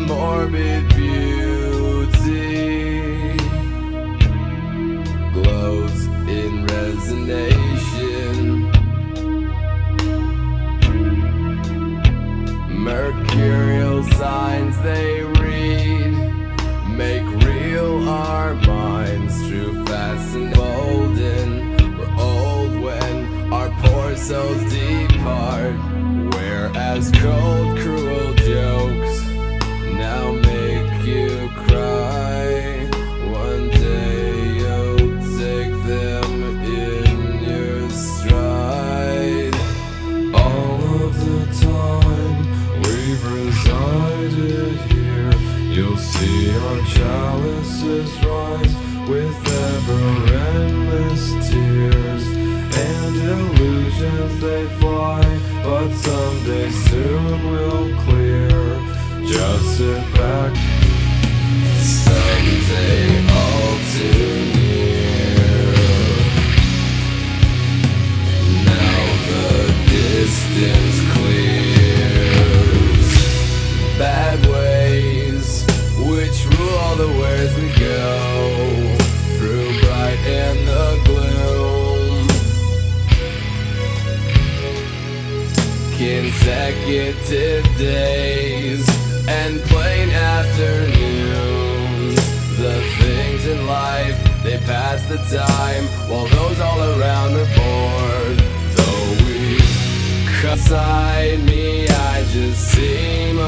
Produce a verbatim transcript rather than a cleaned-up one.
morbid beauty glows in resonation. Mercurial signs they read make real our minds, true, fast and golden. We're old when our poor souls depart, whereas cold, cruel jokes now make you cry. One day you'll take them in your stride. All of the time we've resided here, you'll see our chalices rise with ever-endless tears, and illusions they fly, but someday soon will clear. Just sit back, someday all too near. Now the distance clears. Bad ways which rule all the ways we go, through bright and the gloom. Consecutive days and plain afternoons. The things in life, they pass the time, while those all around are bored. Though we cut inside me, I just seem